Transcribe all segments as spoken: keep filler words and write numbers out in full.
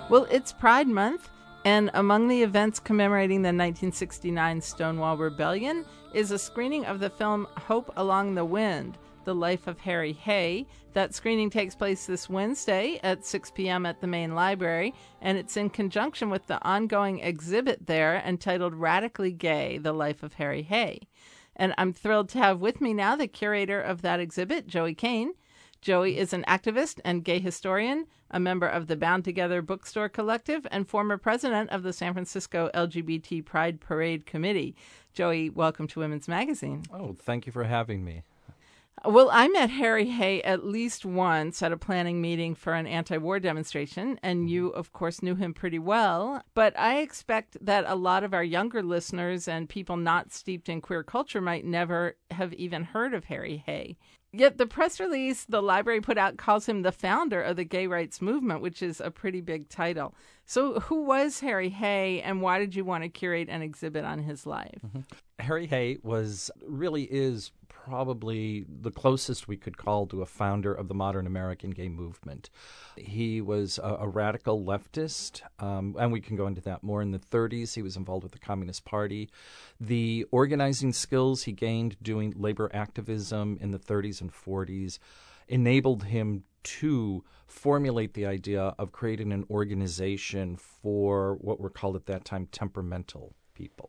Well, it's Pride Month, and among the events commemorating the nineteen sixty-nine Stonewall Rebellion is a screening of the film Hope Along the Wind, The Life of Harry Hay. That screening takes place this Wednesday at six p.m. at the main library, and it's in conjunction with the ongoing exhibit there entitled Radically Gay, The Life of Harry Hay. And I'm thrilled to have with me now the curator of that exhibit, Joey Kane. Joey is an activist and gay historian, a member of the Bound Together Bookstore Collective, and former president of the San Francisco L G B T Pride Parade Committee. Joey, welcome to Women's Magazine. Oh, thank you for having me. Well, I met Harry Hay at least once at a planning meeting for an anti-war demonstration, and you, of course, knew him pretty well. But I expect that a lot of our younger listeners and people not steeped in queer culture might never have even heard of Harry Hay. Yet the press release the library put out calls him the founder of the gay rights movement, which is a pretty big title. So who was Harry Hay, and why did you want to curate an exhibit on his life? Mm-hmm. Harry Hay was, really is probably the closest we could call to a founder of the modern American gay movement. He was a, a radical leftist, um, and we can go into that more. In the thirties, he was involved with the Communist Party. The organizing skills he gained doing labor activism in the thirties and forties enabled him to formulate the idea of creating an organization for what were called at that time temperamental people.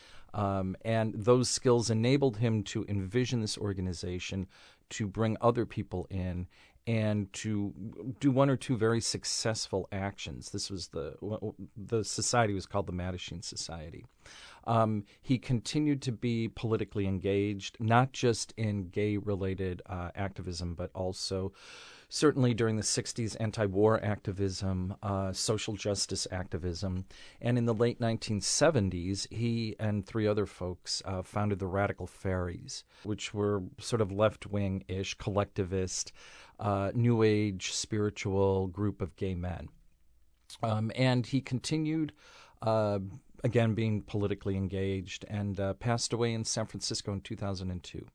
Um, and those skills enabled him to envision this organization, to bring other people in, and to do one or two very successful actions. This was the the society was called the Mattachine Society. Um, he continued to be politically engaged, not just in gay-related uh, activism, but also certainly during the sixties, anti-war activism, uh, social justice activism. And in the late nineteen seventies, he and three other folks uh, founded the Radical Fairies, which were sort of left-wing-ish, collectivist, uh, New Age spiritual group of gay men. Um, and he continued, uh, again, being politically engaged, and uh, passed away in San Francisco in two thousand two.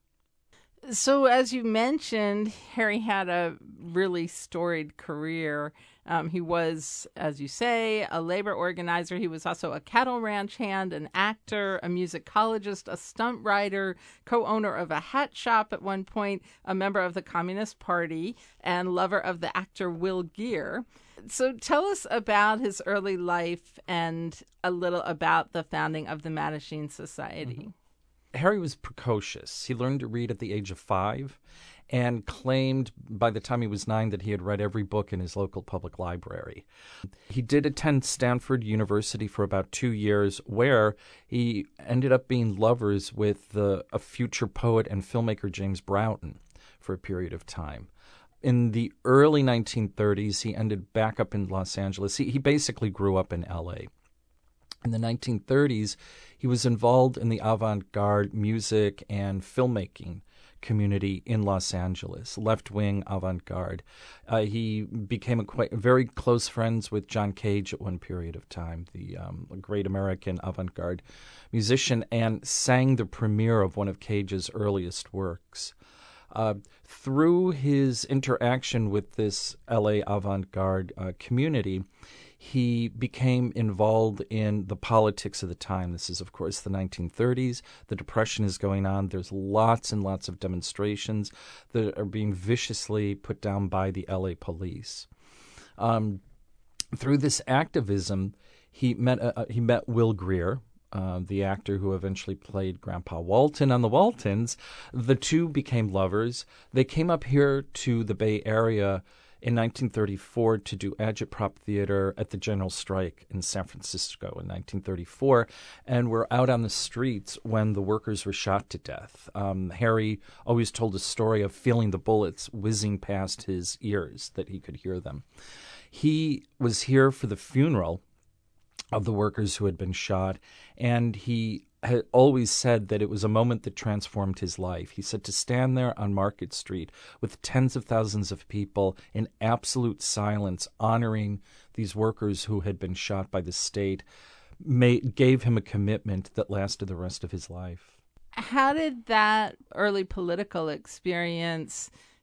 So as you mentioned, Harry had a really storied career. Um, he was, as you say, a labor organizer. He was also a cattle ranch hand, an actor, a musicologist, a stunt rider, co-owner of a hat shop at one point, a member of the Communist Party, and lover of the actor Will Geer. So tell us about his early life and a little about the founding of the Mattachine Society. Mm-hmm. Harry was precocious. He learned to read at the age of five and claimed by the time he was nine that he had read every book in his local public library. He did attend Stanford University for about two years, where he ended up being lovers with the, a future poet and filmmaker James Broughton for a period of time. In the early nineteen thirties, he ended back up in Los Angeles. He, he basically grew up in L A. In the nineteen thirties, he was involved in the avant-garde music and filmmaking community in Los Angeles, left-wing avant-garde. Uh, he became a quite very close friends with John Cage at one period of time, the um, great American avant-garde musician, and sang the premiere of one of Cage's earliest works. Uh, through his interaction with this L A avant-garde uh, community, he became involved in the politics of the time. This is, of course, the nineteen thirties. The Depression is going on. There's lots and lots of demonstrations that are being viciously put down by the L A police. Um, through this activism, he met uh, he met Will Geer, Uh, the actor who eventually played Grandpa Walton on The Waltons. The two became lovers. They came up here to the Bay Area in nineteen thirty-four to do agitprop theater at the General Strike in San Francisco in nineteen thirty-four, and were out on the streets when the workers were shot to death. Um, Harry always told a story of feeling the bullets whizzing past his ears, that he could hear them. He was here for the funeral of the workers who had been shot, and he had always said that it was a moment that transformed his life. He said to stand there on Market Street with tens of thousands of people in absolute silence honoring these workers who had been shot by the state made, gave him a commitment that lasted the rest of his life. How did that early political experience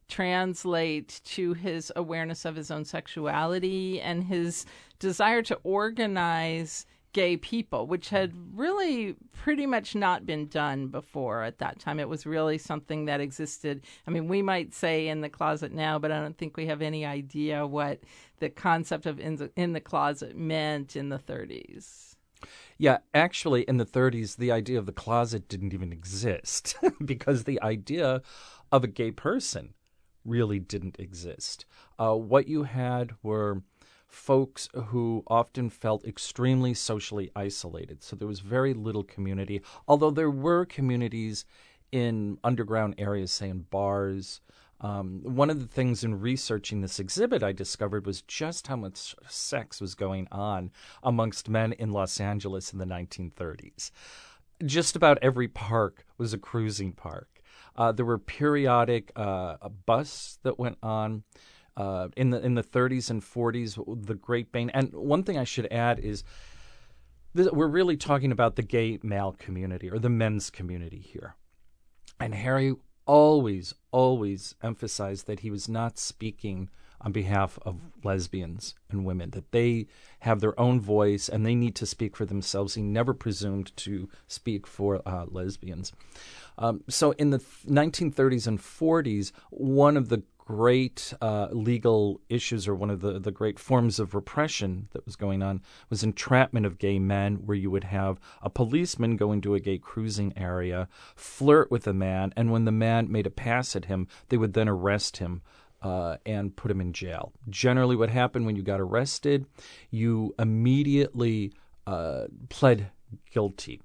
translate to his awareness of his own sexuality and his desire to organize gay people, which had really pretty much not been done before at that time. It was really something that existed. I mean, we might say in the closet now, but I don't think we have any idea what the concept of in the, in the closet meant in the thirties. Yeah, actually, in the thirties, the idea of the closet didn't even exist because the idea of a gay person really didn't exist. Uh, what you had were folks who often felt extremely socially isolated. So there was very little community, although there were communities in underground areas, say in bars. Um, one of the things in researching this exhibit I discovered was just how much sex was going on amongst men in Los Angeles in the nineteen thirties. Just about every park was a cruising park. Uh, there were periodic uh, a bus that went on. Uh, in the in the thirties and forties, the Great Bane. And one thing I should add is this, we're really talking about the gay male community or the men's community here. And Harry always, always emphasized that he was not speaking on behalf of lesbians and women, that they have their own voice and they need to speak for themselves. He never presumed to speak for uh, lesbians. Um, so in the nineteen thirties and forties, one of the great uh, legal issues, or one of the, the great forms of repression that was going on, was entrapment of gay men, where you would have a policeman go into a gay cruising area, flirt with a man, and when the man made a pass at him, they would then arrest him uh, and put him in jail. Generally what happened when you got arrested, you immediately uh, pled guilty.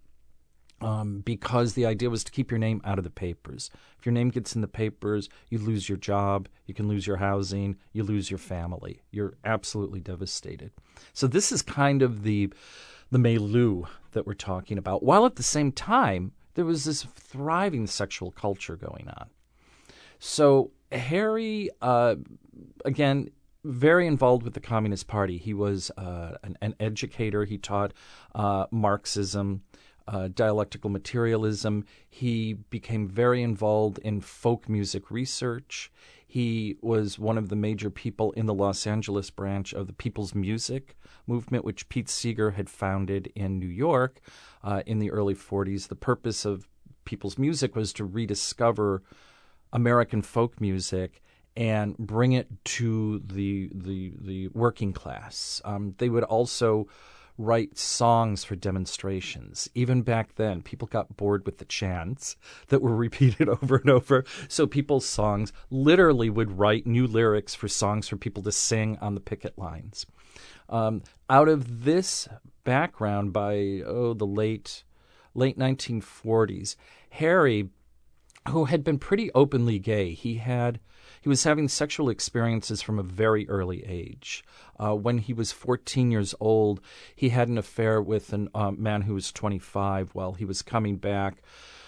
Um, because the idea was to keep your name out of the papers. If your name gets in the papers, you lose your job, you can lose your housing, you lose your family. You're absolutely devastated. So this is kind of the the milieu that we're talking about, while at the same time, there was this thriving sexual culture going on. So Harry, uh, again, very involved with the Communist Party. He was uh, an, an educator. He taught uh, Marxism, Uh, dialectical materialism. He became very involved in folk music research. He was one of the major people in the Los Angeles branch of the People's Music movement, which Pete Seeger had founded in New York uh, in the early forties. The purpose of People's Music was to rediscover American folk music and bring it to the the, the working class. Um, they would also write songs for demonstrations. Even back then, people got bored with the chants that were repeated over and over. So people's songs literally would write new lyrics for songs for people to sing on the picket lines. Um, out of this background, by oh the late late nineteen forties, Harry, who had been pretty openly gay, he had he was having sexual experiences from a very early age. Uh, when he was fourteen years old, he had an affair with a uh, man who was twenty-five while he was coming back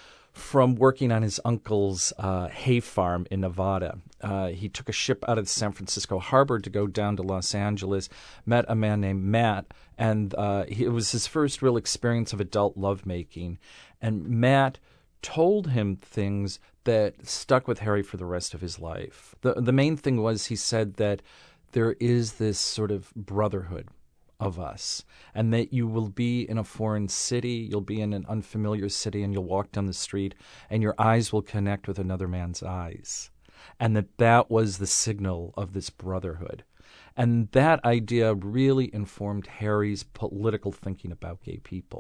from working on his uncle's uh, hay farm in Nevada. Uh, he took a ship out of San Francisco harbor to go down to Los Angeles, met a man named Matt, and uh, he, it was his first real experience of adult lovemaking. And Matt told him things that stuck with Harry for the rest of his life. The the main thing was, he said that there is this sort of brotherhood of us, and that you will be in a foreign city, you'll be in an unfamiliar city, and you'll walk down the street, and your eyes will connect with another man's eyes, and that that was the signal of this brotherhood. And that idea really informed Harry's political thinking about gay people.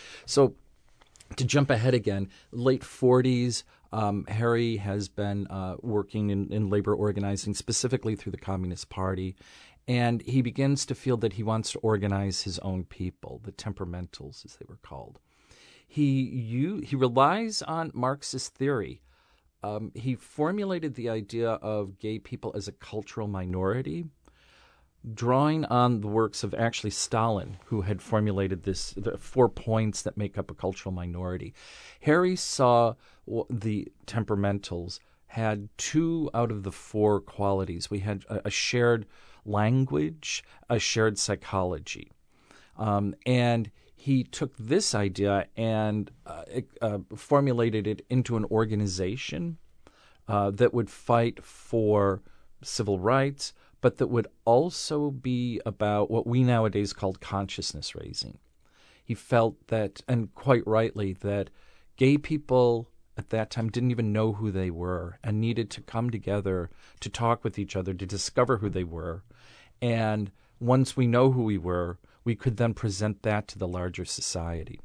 So to jump ahead again, late forties, um, Harry has been uh, working in, in labor organizing, specifically through the Communist Party, and he begins to feel that he wants to organize his own people, the temperamentals, as they were called. He you, he relies on Marxist theory. Um, he formulated the idea of gay people as a cultural minority, drawing on the works of actually Stalin, who had formulated this, the four points that make up a cultural minority. Harry saw the temperamentals had two out of the four qualities. We had a, a shared language, a shared psychology. Um, and he took this idea and uh, uh, formulated it into an organization uh, that would fight for civil rights, but that would also be about what we nowadays call consciousness raising. He felt that, and quite rightly, that gay people at that time didn't even know who they were and needed to come together to talk with each other, to discover who they were. And once we know who we were, we could then present that to the larger society.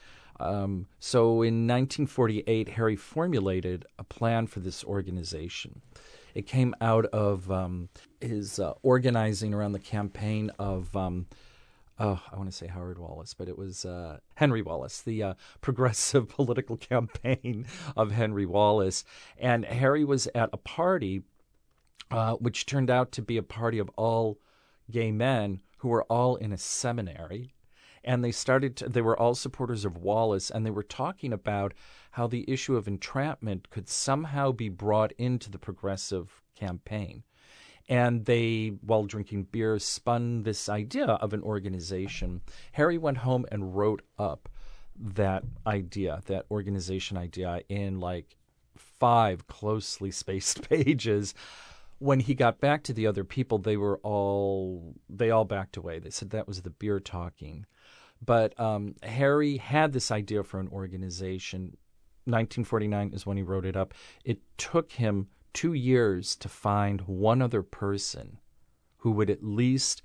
Um, so in nineteen forty-eight, Harry formulated a plan for this organization. It came out of um, his uh, organizing around the campaign of um, Oh, I want to say Howard Wallace, but it was uh, Henry Wallace, the uh, progressive political campaign of Henry Wallace. And Harry was at a party, uh, which turned out to be a party of all gay men who were all in a seminary. And they started to, they were all supporters of Wallace, and they were talking about how the issue of entrapment could somehow be brought into the progressive campaign. And they, while drinking beer, spun this idea of an organization. Harry went home and wrote up that idea, that organization idea, in like five closely spaced pages. When he got back to the other people, they were all, they all backed away. They said that was the beer talking. But um, Harry had this idea for an organization. nineteen forty-nine is when he wrote it up. It took him two years to find one other person who would at least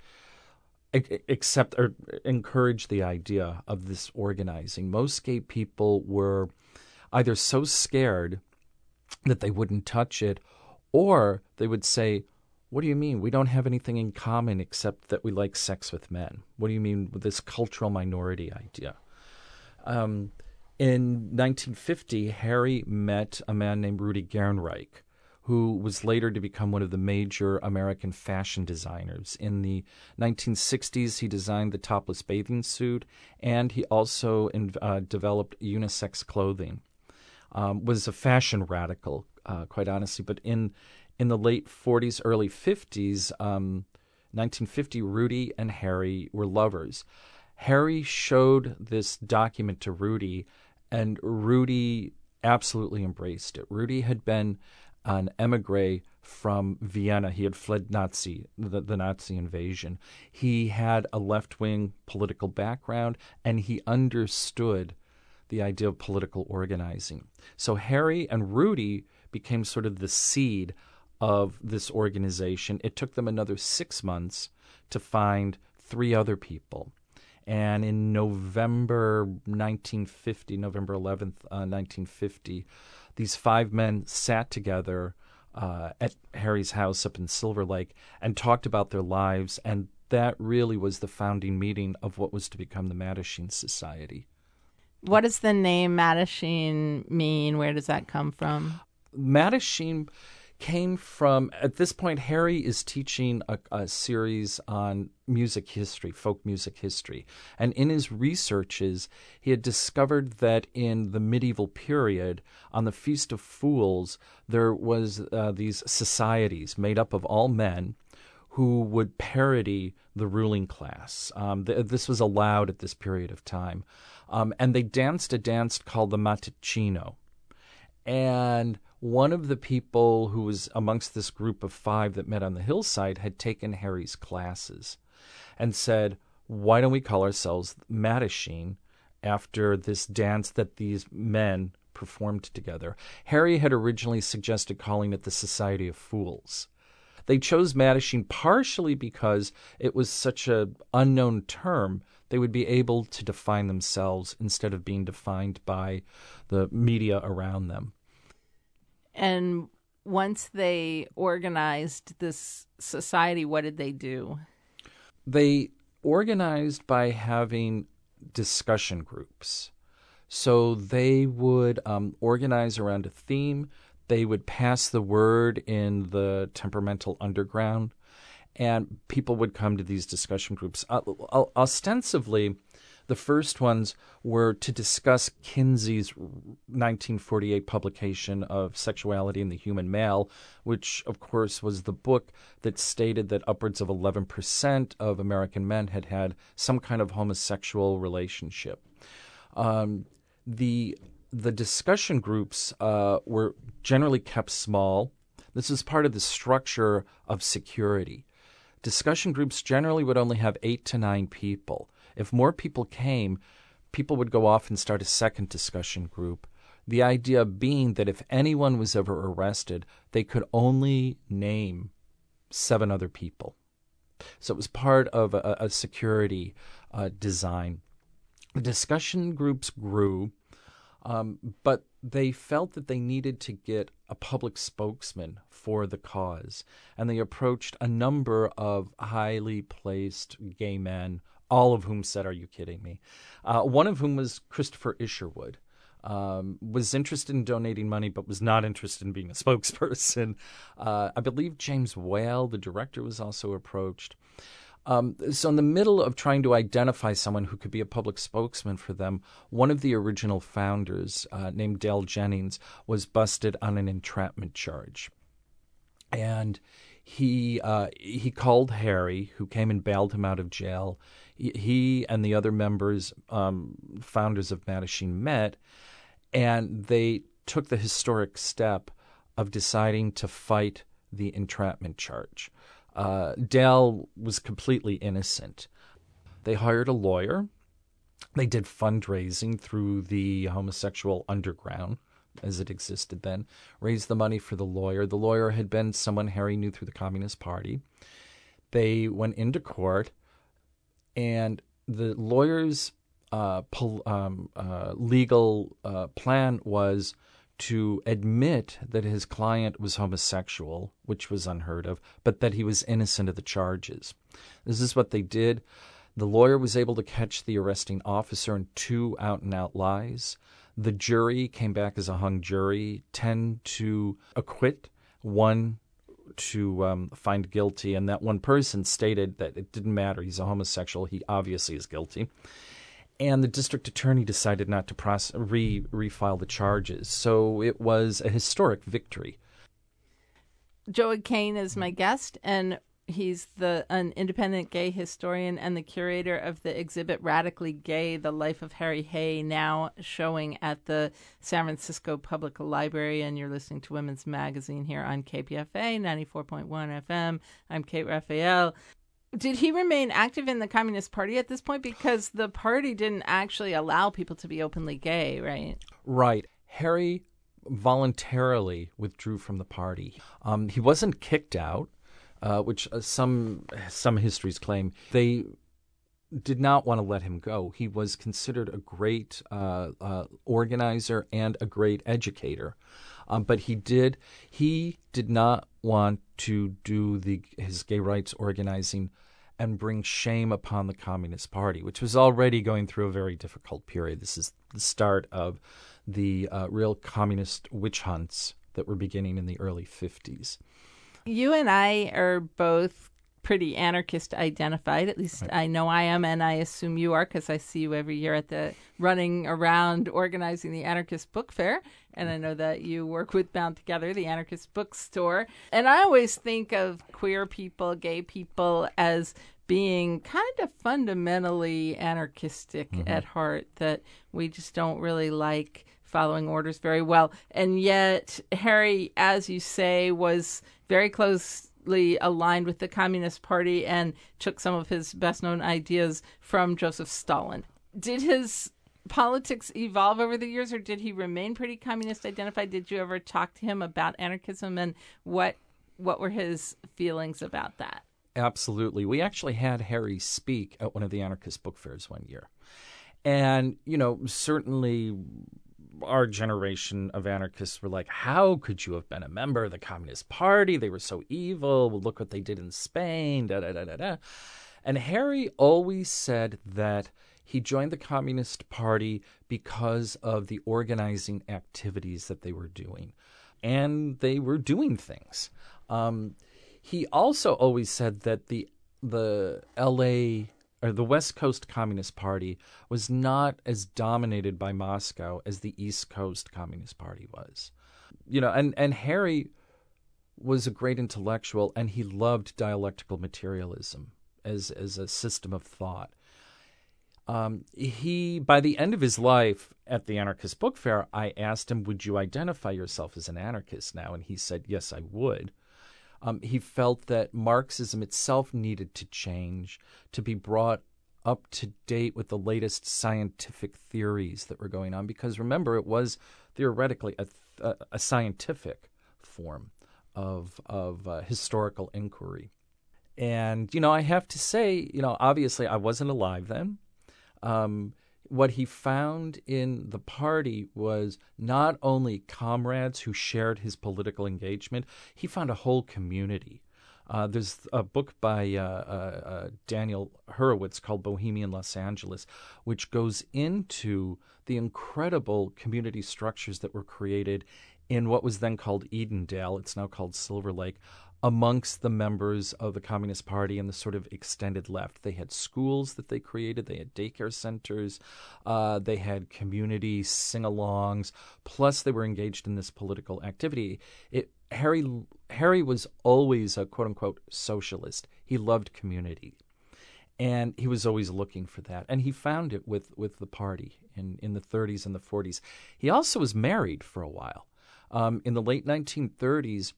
accept or encourage the idea of this organizing. Most gay people were either so scared that they wouldn't touch it, or they would say, "What do you mean? We don't have anything in common except that we like sex with men. What do you mean with this cultural minority idea?" Um, in nineteen fifty, Harry met a man named Rudy Gernreich, who was later to become one of the major American fashion designers. In the nineteen sixties, he designed the topless bathing suit, and he also in, uh, developed unisex clothing. Um, was a fashion radical, uh, quite honestly. But in in the late forties, early fifties, um, nineteen fifty, Rudy and Harry were lovers. Harry showed this document to Rudy, and Rudy absolutely embraced it. Rudy had been an emigre from Vienna. He had fled Nazi, the, the Nazi invasion. He had a left-wing political background, and he understood the idea of political organizing. So Harry and Rudy became sort of the seed of this organization. It took them another six months to find three other people. And in November nineteen fifty, November eleventh, uh, nineteen fifty, these five men sat together uh, at Harry's house up in Silver Lake and talked about their lives, and that really was the founding meeting of what was to become the Mattachine Society. What does the name Mattachine mean? Where does that come from? Mattachine came from, at this point, Harry is teaching a, a series on music history, folk music history. And in his researches, he had discovered that in the medieval period, on the Feast of Fools, there was uh, these societies made up of all men who would parody the ruling class. Um, th- this was allowed at this period of time. Um, and they danced a dance called the Mattachino. And one of the people who was amongst this group of five that met on the hillside had taken Harry's classes and said, "Why don't we call ourselves Mattachine after this dance that these men performed together?" Harry had originally suggested calling it the Society of Fools. They chose Mattachine partially because it was such an unknown term. They would be able to define themselves instead of being defined by the media around them. And once they organized this society, what did they do? They organized by having discussion groups. So they would um, organize around a theme. They would pass the word in the temperamental underground, and people would come to these discussion groups. Uh, ostensibly, the first ones were to discuss Kinsey's nineteen forty-eight publication of Sexuality in the Human Male, which, of course, was the book that stated that upwards of eleven percent of American men had had some kind of homosexual relationship. Um, the the discussion groups uh, were generally kept small. This is part of the structure of security. Discussion groups generally would only have eight to nine people. If more people came, people would go off and start a second discussion group. The idea being that if anyone was ever arrested, they could only name seven other people. So it was part of a, a security uh, design. The discussion groups grew, um, but they felt that they needed to get a public spokesman for the cause. And they approached a number of highly placed gay men, all of whom said, "Are you kidding me?" Uh, one of whom was Christopher Isherwood. Um, was interested in donating money, but was not interested in being a spokesperson. Uh, I believe James Whale, the director, was also approached. Um, so in the middle of trying to identify someone who could be a public spokesman for them, one of the original founders, uh, named Dale Jennings, was busted on an entrapment charge. And he uh, he called Harry, who came and bailed him out of jail. He, he and the other members, um, founders of Mattachine, met, and they took the historic step of deciding to fight the entrapment charge. Uh, Dale was completely innocent. They hired a lawyer. They did fundraising through the homosexual underground, as it existed then, raised the money for the lawyer. The lawyer had been someone Harry knew through the Communist Party. They went into court, and the lawyer's uh, pol- um, uh, legal uh, plan was to admit that his client was homosexual, which was unheard of, but that he was innocent of the charges. This is what they did. The lawyer was able to catch the arresting officer in two out-and-out lies. The jury came back as a hung jury, ten to acquit, one to um, find guilty, and that one person stated that it didn't matter. He's a homosexual. He obviously is guilty. And the district attorney decided not to pros- re- refile the charges. So it was a historic victory. Joe Kane is my guest, and he's the an independent gay historian and the curator of the exhibit Radically Gay, The Life of Harry Hay, now showing at the San Francisco Public Library. And you're listening to Women's Magazine here on K P F A ninety-four point one F M. I'm Kate Raphael. Did he remain active in the Communist Party at this point? Because the party didn't actually allow people to be openly gay, right? Right. Harry voluntarily withdrew from the party. Um, he wasn't kicked out, uh, which uh, some some histories claim. They did not want to let him go. He was considered a great uh, uh, organizer and a great educator. Um, but he did he did not want to do the his gay rights organizing and bring shame upon the Communist Party, which was already going through a very difficult period. This is the start of the uh, real communist witch hunts that were beginning in the early fifties. You and I are both pretty anarchist identified. At least right. I know I am, and I assume you are, because I see you every year at the running around organizing the Anarchist Book Fair. And I know that you work with Bound Together, the anarchist bookstore. And I always think of queer people, gay people, as being kind of fundamentally anarchistic mm-hmm. at heart, that we just don't really like following orders very well. And yet Harry, as you say, was very closely aligned with the Communist Party and took some of his best-known ideas from Joseph Stalin. Did his politics evolve over the years, or did he remain pretty communist identified? Did you ever talk to him about anarchism, and what what were his feelings about that? Absolutely. We actually had Harry speak at one of the anarchist book fairs one year. And, you know, certainly our generation of anarchists were like, how could you have been a member of the Communist Party? They were so evil. Well, look what they did in Spain, da da da da da. And Harry always said that he joined the Communist Party because of the organizing activities that they were doing. And they were doing things. Um, he also always said that the the L A or the West Coast Communist Party was not as dominated by Moscow as the East Coast Communist Party was. You know, and, and Harry was a great intellectual, and he loved dialectical materialism as, as a system of thought. Um, he, by the end of his life at the Anarchist Book Fair, I asked him, would you identify yourself as an anarchist now? And he said, yes, I would. Um, he felt that Marxism itself needed to change, to be brought up to date with the latest scientific theories that were going on. Because remember, it was theoretically a, a, a scientific form of, of uh, historical inquiry. And, you know, I have to say, you know, obviously I wasn't alive then. Um, what he found in the party was not only comrades who shared his political engagement, he found a whole community. Uh, there's a book by uh, uh, uh, Daniel Horowitz called Bohemian Los Angeles, which goes into the incredible community structures that were created in what was then called Edendale. It's now called Silver Lake, amongst the members of the Communist Party and the sort of extended left. They had schools that they created. They had daycare centers. Uh, they had community sing-alongs. Plus, they were engaged in this political activity. It, Harry, Harry was always a quote-unquote socialist. He loved community. And he was always looking for that. And he found it with, with the party in, in the thirties and the forties. He also was married for a while. Um, in the late nineteen thirties,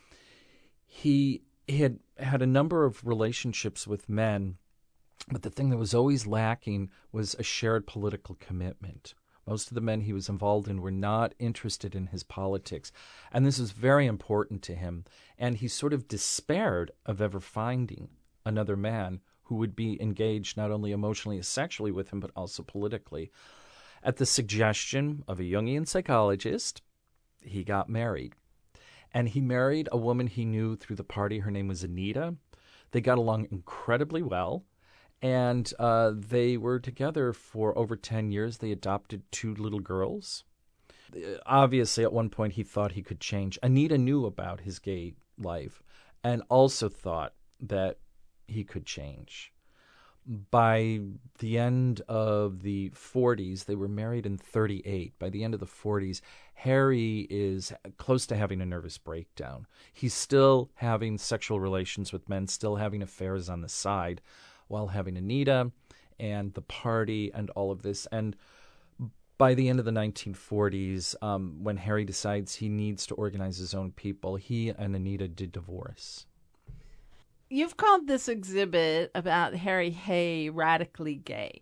He, he had had a number of relationships with men, but the thing that was always lacking was a shared political commitment. Most of the men he was involved in were not interested in his politics, and this was very important to him. And he sort of despaired of ever finding another man who would be engaged not only emotionally and sexually with him, but also politically. At the suggestion of a Jungian psychologist, he got married. And he married a woman he knew through the party. Her name was Anita. They got along incredibly well, and uh, they were together for over ten years. They adopted two little girls. Obviously, at one point, he thought he could change. Anita knew about his gay life and also thought that he could change. By the end of the forties, they were married in thirty-eight. By the end of the forties, Harry is close to having a nervous breakdown. He's still having sexual relations with men, still having affairs on the side, while having Anita and the party and all of this. And by the end of the nineteen forties, um, when Harry decides he needs to organize his own people, he and Anita did divorce. You've called this exhibit about Harry Hay radically gay.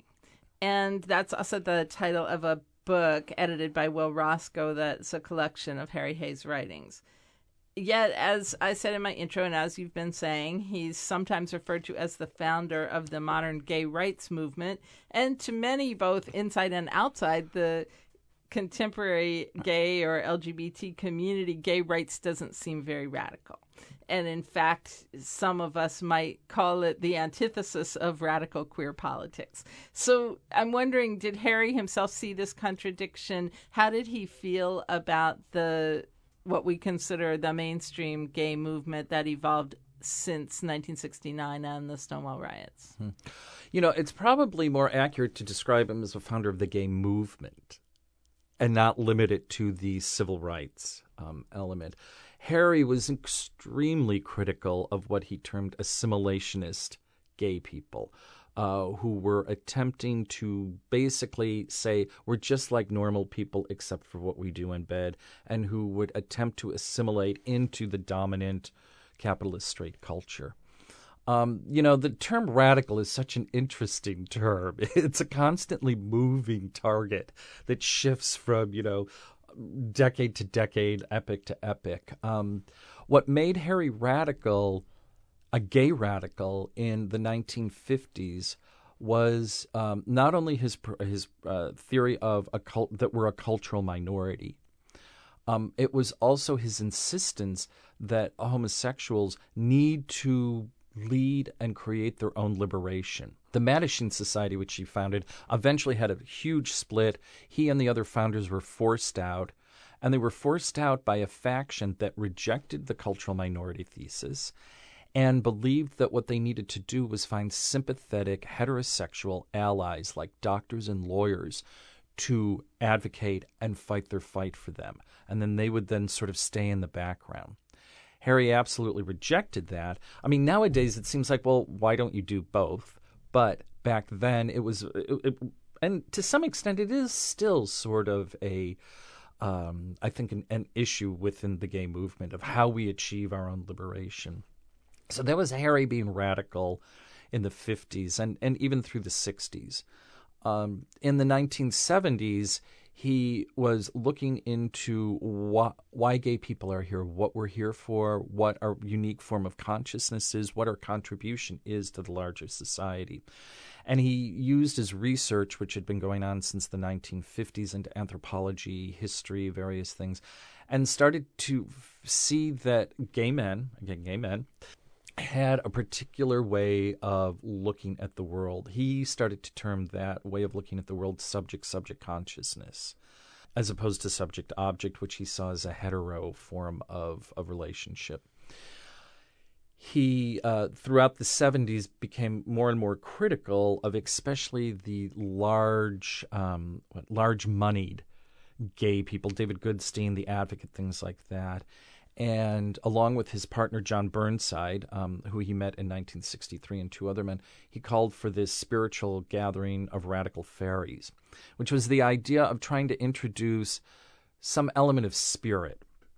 And that's also the title of a book edited by Will Roscoe that's a collection of Harry Hay's writings. Yet, as I said in my intro, and as you've been saying, he's sometimes referred to as the founder of the modern gay rights movement. And to many, both inside and outside the contemporary gay or L G B T community, gay rights doesn't seem very radical. And in fact, some of us might call it the antithesis of radical queer politics. So I'm wondering, did Harry himself see this contradiction? How did he feel about the what we consider the mainstream gay movement that evolved since nineteen sixty-nine and the Stonewall riots? Hmm. You know, it's probably more accurate to describe him as a founder of the gay movement and not limit it to the civil rights um, element. Harry was extremely critical of what he termed assimilationist gay people, uh, who were attempting to basically say we're just like normal people except for what we do in bed, and who would attempt to assimilate into the dominant capitalist straight culture. Um, you know, the term radical is such an interesting term. It's a constantly moving target that shifts from, you know, decade to decade, epoch to epoch. Um, what made Harry radical, a gay radical in the nineteen fifties, was um, not only his his uh, theory of a cult, that we're a cultural minority. Um, it was also his insistence that homosexuals need to lead and create their own liberation. The Mattachine Society, which he founded, eventually had a huge split. He and the other founders were forced out, and they were forced out by a faction that rejected the cultural minority thesis and believed that what they needed to do was find sympathetic heterosexual allies like doctors and lawyers to advocate and fight their fight for them. And then they would then sort of stay in the background. Harry absolutely rejected that. I mean, nowadays it seems like, well, why don't you do both? But back then, it was, it, it, and to some extent, it is still sort of a, um, I think, an, an issue within the gay movement of how we achieve our own liberation. So there was Harry being radical in the fifties and, and even through the sixties. Um, in the nineteen seventies, he was looking into wh- why gay people are here, what we're here for, what our unique form of consciousness is, what our contribution is to the larger society. And he used his research, which had been going on since the nineteen fifties, into anthropology, history, various things, and started to f- see that gay men, again, gay men, had a particular way of looking at the world. He started to term that way of looking at the world subject-subject consciousness, as opposed to subject-object, which he saw as a hetero form of, of relationship. He, uh, throughout the seventies, became more and more critical of especially the large, um, what, large-moneyed gay people, David Goodstein, The Advocate, things like that. And along with his partner, John Burnside, um, who he met in nineteen sixty-three, and two other men, he called for this spiritual gathering of radical fairies, which was the idea of trying to introduce some element of spirit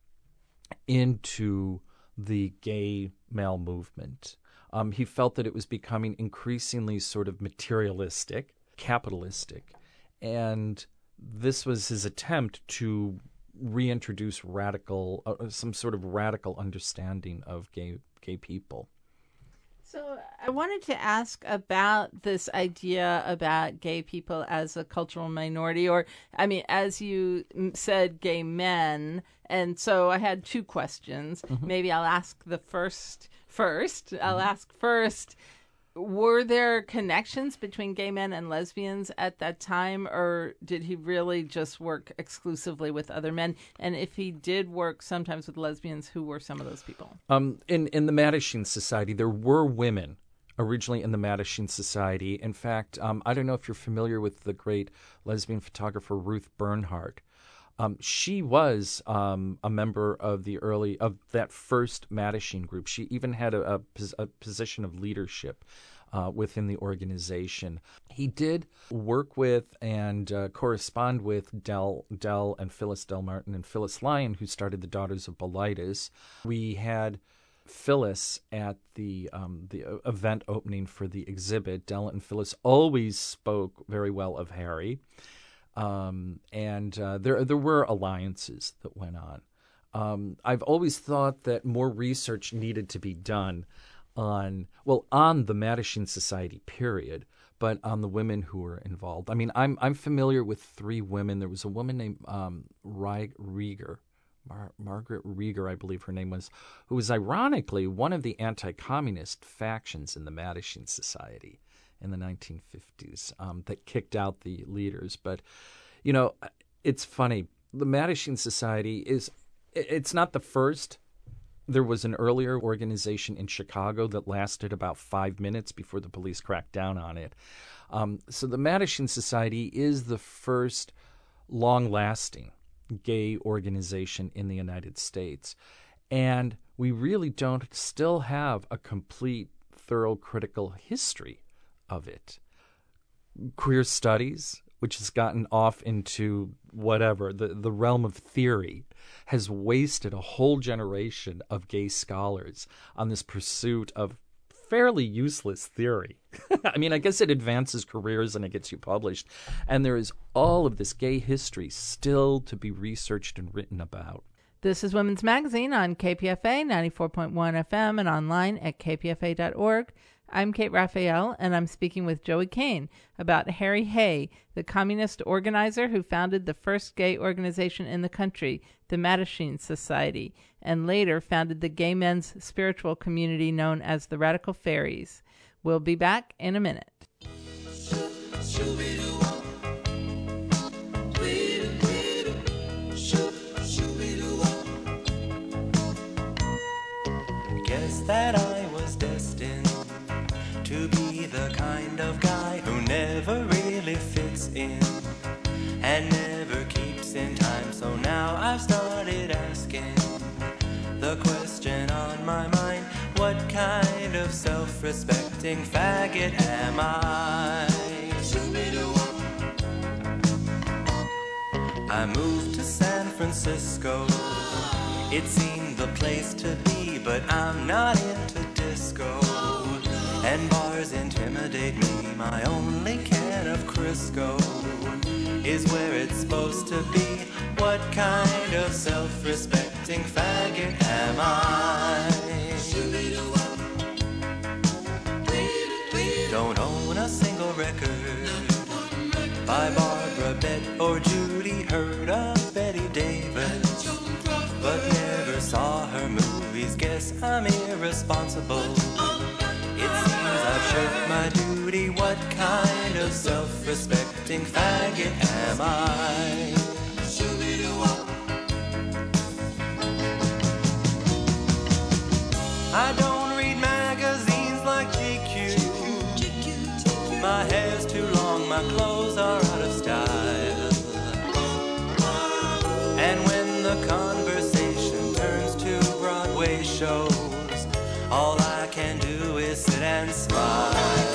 into the gay male movement. Um, he felt that it was becoming increasingly sort of materialistic, capitalistic, and this was his attempt to reintroduce radical, uh, some sort of radical understanding of gay gay people. So I wanted to ask about this idea about gay people as a cultural minority, or, I mean, as you said, gay men. And so I had two questions. Mm-hmm. Maybe I'll ask the first first. Mm-hmm. I'll ask first, were there connections between gay men and lesbians at that time, or did he really just work exclusively with other men? And if he did work sometimes with lesbians, who were some of those people? Um, in, in the Mattachine Society, there were women originally in the Mattachine Society. In fact, um, I don't know if you're familiar with the great lesbian photographer Ruth Bernhardt. Um, she was um, a member of the early of that first Mattachine group. She even had a, a, a position of leadership uh, within the organization. He did work with and uh, correspond with Del, Del and Phyllis Del Martin and Phyllis Lyon, who started the Daughters of Bilitis. We had Phyllis at the um, the event opening for the exhibit. Del and Phyllis always spoke very well of Harry. Um, and uh, there there were alliances that went on. Um, I've always thought that more research needed to be done on, well, on the Mattachine Society, period, but on the women who were involved. I mean, I'm I'm familiar with three women. There was a woman named um, Rieger, Mar- Margaret Rieger, I believe her name was, who was ironically one of the anti-communist factions in the Mattachine Society in the nineteen fifties um, that kicked out the leaders. But, you know, it's funny. The Mattachine Society is, it's not the first. There was an earlier organization in Chicago that lasted about five minutes before the police cracked down on it. Um, so the Mattachine Society is the first long-lasting gay organization in the United States. And we really don't still have a complete, thorough, critical history of it. Queer studies, which has gotten off into whatever, the, the realm of theory, has wasted a whole generation of gay scholars on this pursuit of fairly useless theory. I mean, I guess it advances careers and it gets you published. And there is all of this gay history still to be researched and written about. This is Women's Magazine on K P F A ninety-four point one F M and online at k p f a dot org. I'm Kate Raphael, and I'm speaking with Joey Kane about Harry Hay, the communist organizer who founded the first gay organization in the country, the Mattachine Society, and later founded the gay men's spiritual community known as the Radical Fairies. We'll be back in a minute. Guess that I was destined to be the kind of guy who never really fits in and never keeps in time. So now I've started asking the question on my mind: what kind of self-respect self-respecting faggot am I. I moved to San Francisco. It seemed the place to be, but I'm not into disco. And bars intimidate me. My only can of Crisco is where it's supposed to be. What kind of self-respecting faggot am I? Don't own a single record by Barbara, Bet, or Judy. Heard of Betty Davis, but never saw her movies. Guess I'm irresponsible. It seems I've shirked my duty. What kind of self-respecting faggot am I? I don't read magazines like G Q. My hair's too long, my clothes are out of style. And when the conversation turns to Broadway shows, all I can do is sit and smile.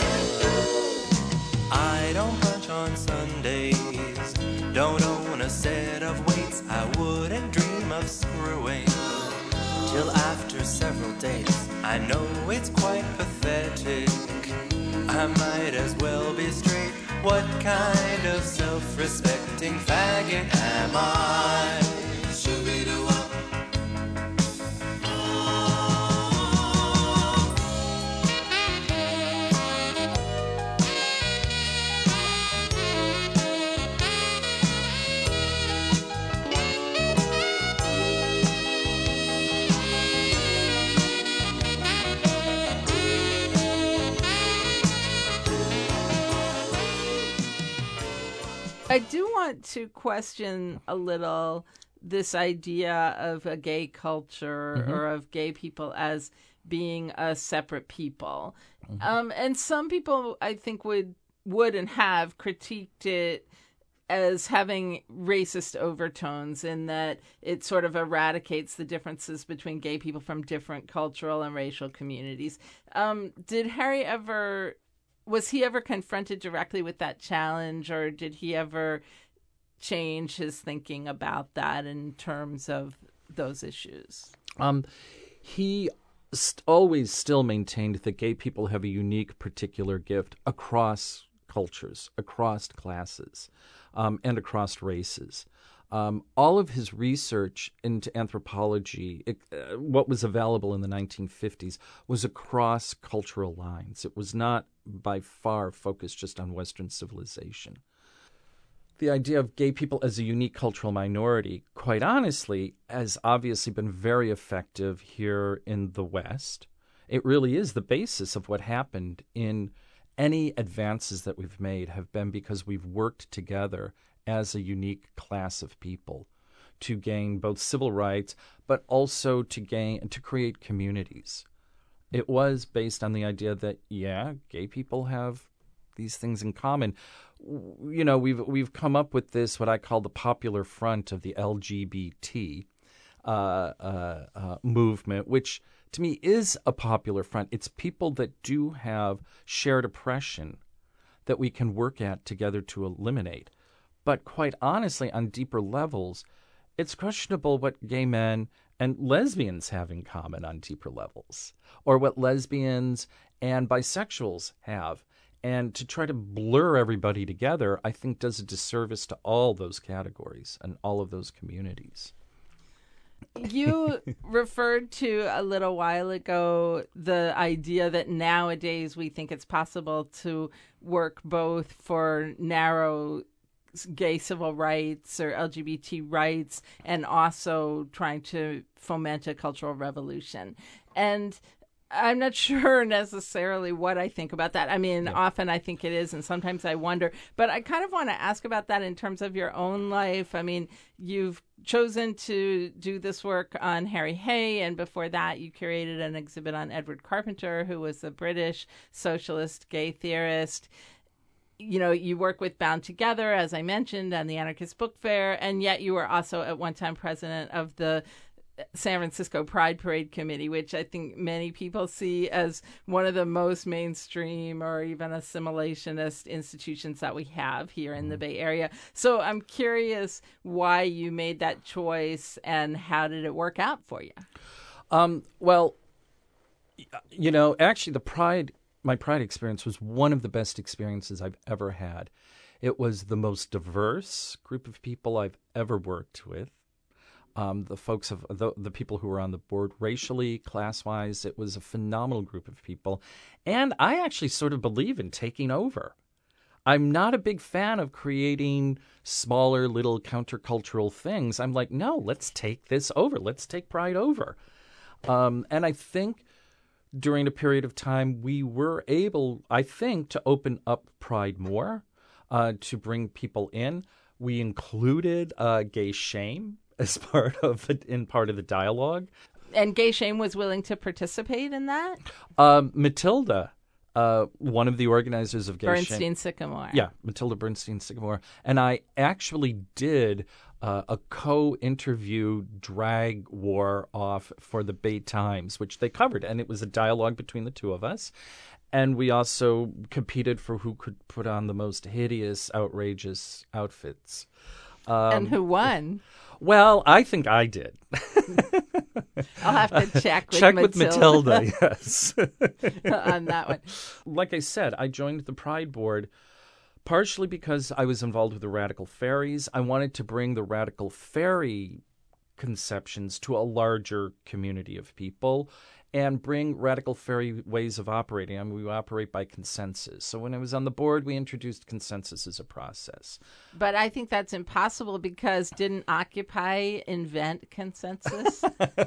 I don't brunch on Sundays, don't own a set of weights. I wouldn't dream of screwing till after several dates. I know it's quite pathetic, I might as well be straight. What kind of self-respecting faggot am I? I do want to question a little this idea of a gay culture mm-hmm. or of gay people as being a separate people. Mm-hmm. Um, and some people, I think, would would and have critiqued it as having racist overtones in that it sort of eradicates the differences between gay people from different cultural and racial communities. Um, did Harry ever... Was he ever confronted directly with that challenge, or did he ever change his thinking about that in terms of those issues? Um, he st- always still maintained that gay people have a unique particular gift across cultures, across classes, um, and across races. Um, all of his research into anthropology, it, uh, what was available in the nineteen fifties, was across cultural lines. It was not by far focused just on Western civilization. The idea of gay people as a unique cultural minority, quite honestly, has obviously been very effective here in the West. It really is the basis of what happened in any advances that we've made have been because we've worked together as a unique class of people to gain both civil rights, but also to gain to create communities. It was based on the idea that, yeah, gay people have these things in common. You know, we've we've come up with this, what I call the popular front of the L G B T uh, uh, uh, movement, which to me is a popular front. It's people that do have shared oppression that we can work at together to eliminate. But quite honestly, on deeper levels, it's questionable what gay men and lesbians have in common on deeper levels, or what lesbians and bisexuals have. And to try to blur everybody together, I think, does a disservice to all those categories and all of those communities. You referred to a little while ago the idea that nowadays we think it's possible to work both for narrow gay civil rights or L G B T rights and also trying to foment a cultural revolution. And I'm not sure necessarily what I think about that. I mean, yeah. Often I think it is, and sometimes I wonder. But I kind of want to ask about that in terms of your own life. I mean, you've chosen to do this work on Harry Hay, and before that you curated an exhibit on Edward Carpenter, who was a British socialist gay theorist. You know, you work with Bound Together, as I mentioned, and the Anarchist Book Fair, and yet you were also at one time president of the San Francisco Pride Parade Committee, which I think many people see as one of the most mainstream or even assimilationist institutions that we have here in the Bay Area. So I'm curious why you made that choice and how did it work out for you? Um, well, you know, actually the Pride, my Pride experience was one of the best experiences I've ever had. It was the most diverse group of people I've ever worked with. Um, the folks of the, the people who were on the board, racially, class-wise, it was a phenomenal group of people. And I actually sort of believe in taking over. I'm not a big fan of creating smaller little countercultural things. I'm like, no, let's take this over. Let's take Pride over. Um, and I think during a period of time, we were able, I think, to open up Pride more. Uh, to bring people in. We included uh, gay shame as part of it, in part of the dialogue. And Gay Shame was willing to participate in that? Um, Matilda, uh, one of the organizers of Gay Bernstein Shame. Sycamore. Yeah, Matilda Bernstein Sycamore. And I actually did uh, a co-interview drag war off for the Bay Times, which they covered. And it was a dialogue between the two of us. And we also competed for who could put on the most hideous, outrageous outfits. Um, and who won? Well, I think I did. I'll have to check with check Matilda. with Matilda, yes. on that one. Like I said, I joined the Pride Board partially because I was involved with the Radical Fairies. I wanted to bring the Radical Fairy conceptions to a larger community of people and bring Radical Fairy ways of operating. I mean, we operate by consensus. So when I was on the board, we introduced consensus as a process. But I think that's impossible because didn't Occupy invent consensus?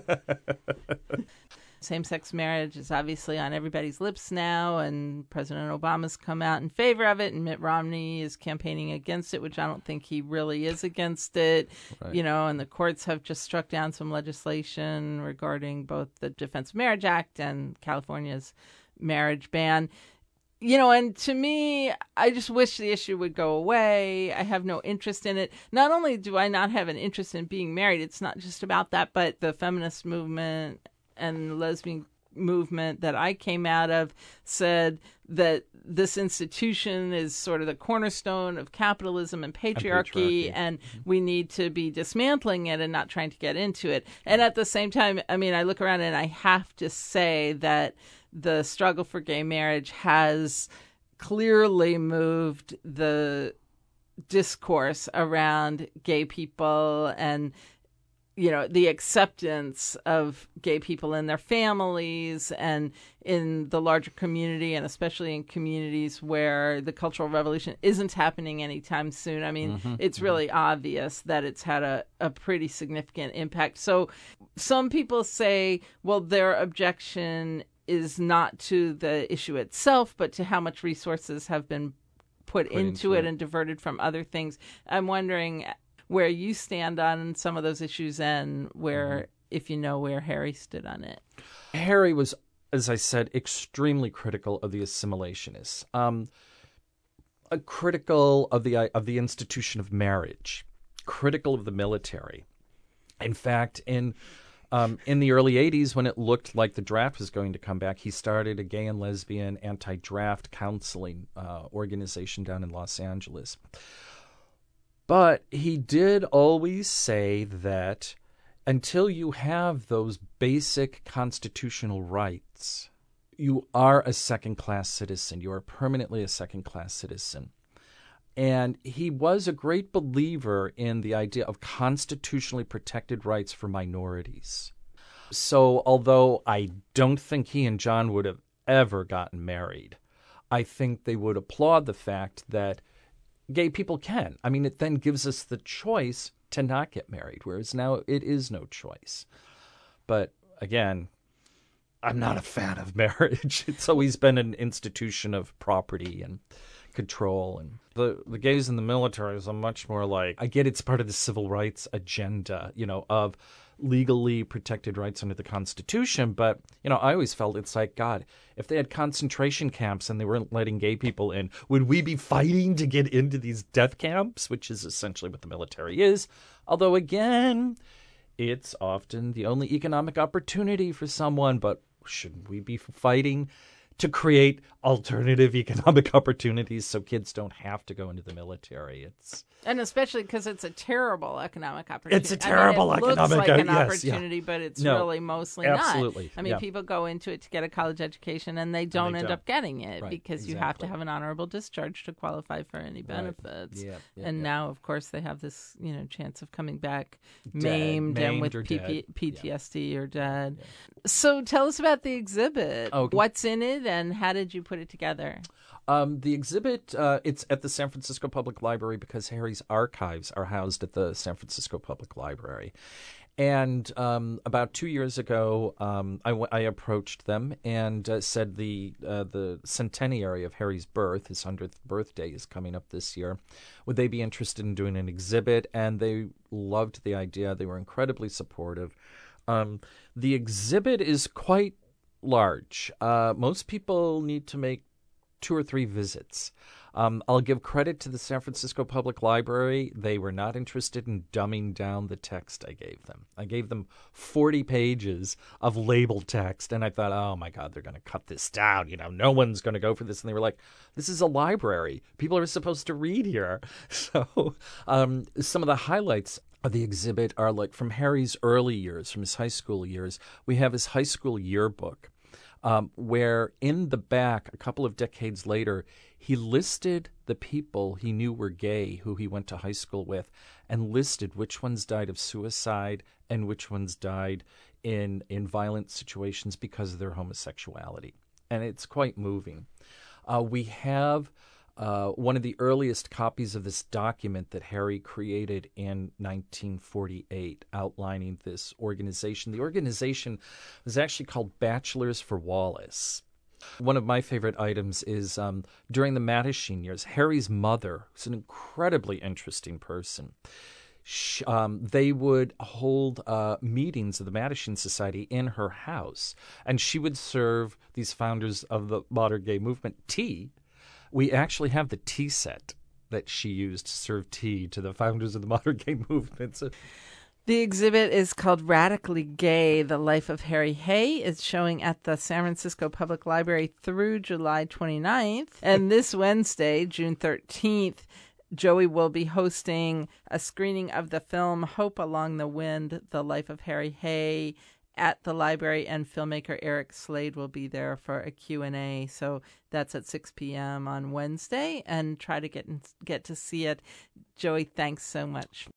Same-sex marriage is obviously on everybody's lips now, and President Obama's come out in favor of it, and Mitt Romney is campaigning against it, which I don't think he really is against it. Right. You know, and the courts have just struck down some legislation regarding both the Defense of Marriage Act and California's marriage ban. You know, and to me, I just wish the issue would go away. I have no interest in it. Not only do I not have an interest in being married, it's not just about that, but the feminist movement and the lesbian movement that I came out of said that this institution is sort of the cornerstone of capitalism and patriarchy, and, patriarchy. and mm-hmm. we need to be dismantling it and not trying to get into it. And at the same time, I mean, I look around and I have to say that the struggle for gay marriage has clearly moved the discourse around gay people and, you know, the acceptance of gay people in their families and in the larger community, and especially in communities where the Cultural Revolution isn't happening anytime soon. I mean, mm-hmm. it's really mm-hmm. obvious that it's had a, a pretty significant impact. So some people say, well, their objection is not to the issue itself, but to how much resources have been put, put into, into it, it and diverted from other things. I'm wondering where you stand on some of those issues and where, mm-hmm. if you know where Harry stood on it. Harry was, as I said, extremely critical of the assimilationists, um, uh, critical of the of the institution of marriage, critical of the military. In fact, in um, in the early eighties, when it looked like the draft was going to come back, he started a gay and lesbian anti-draft counseling uh, organization down in Los Angeles. But he did always say that until you have those basic constitutional rights, you are a second-class citizen. You are permanently a second-class citizen. And he was a great believer in the idea of constitutionally protected rights for minorities. So although I don't think he and John would have ever gotten married, I think they would applaud the fact that gay people can. I mean, it then gives us the choice to not get married, whereas now it is no choice. But again, I'm not a fan of marriage. It's always been an institution of property and control. And the, the gays in the military is a much more like, I get it's part of the civil rights agenda, you know, of legally protected rights under the Constitution. But, you know, I always felt it's like, God, if they had concentration camps and they weren't letting gay people in, would we be fighting to get into these death camps, which is essentially what the military is? Although, again, It's often the only economic opportunity for someone, but shouldn't we be fighting to create alternative economic opportunities so kids don't have to go into the military? It's And especially because it's a terrible economic opportunity. It's a terrible I mean, it economic looks like an yes, yeah. opportunity, but it's No, really mostly absolutely, not. I mean, yeah. people go into it to get a college education, and they don't they end don't. up getting it Right, because you have to exactly. have an honorable discharge to qualify for any benefits. Yeah, yeah, and yeah. now, of course, they have this, you know, chance of coming back Dead, maimed, and maimed with or P- dead. P T S D or dead. So tell us about the exhibit. Okay. What's in it, and how did you put it together? Um, the exhibit, uh, it's at the San Francisco Public Library because Harry's archives are housed at the San Francisco Public Library. And um, about two years ago, um, I, w- I approached them and uh, said the uh, the centenary of Harry's birth, his hundredth birthday, is coming up this year. Would they be interested in doing an exhibit? And they loved the idea. They were incredibly supportive. Um, the exhibit is quite large. Uh, most people need to make two or three visits. Um, I'll give credit to the San Francisco Public Library. They were not interested in dumbing down the text I gave them. I gave them forty pages of labeled text, and I thought, oh, my God, they're going to cut this down. You know, no one's going to go for this. And they were like, this is a library. People are supposed to read here. So um, some of the highlights of the exhibit are like from Harry's early years, from his high school years. We have his high school yearbook. Um, where in the back, a couple of decades later, he listed the people he knew were gay who he went to high school with and listed which ones died of suicide and which ones died in, in violent situations because of their homosexuality. And it's quite moving. Uh, we have uh, one of the earliest copies of this document that Harry created in nineteen forty-eight, outlining this organization. The organization was actually called Bachelors for Wallace. One of my favorite items is um, during the Mattachine years, Harry's mother, who's an incredibly interesting person, She, um, they would hold uh, meetings of the Mattachine Society in her house, and she would serve these founders of the modern gay movement tea. We actually have the tea set that she used to serve tea to the founders of the modern gay movement. So, The exhibit is called Radically Gay, The Life of Harry Hay. It's showing at the San Francisco Public Library through July twenty-ninth. And this Wednesday, June thirteenth, Joey will be hosting a screening of the film Hope Along the Wind, The Life of Harry Hay at the library, and filmmaker Eric Slade will be there for a Q and A. So that's at six p.m. on Wednesday, and try to get get to see it. Joey, thanks so much.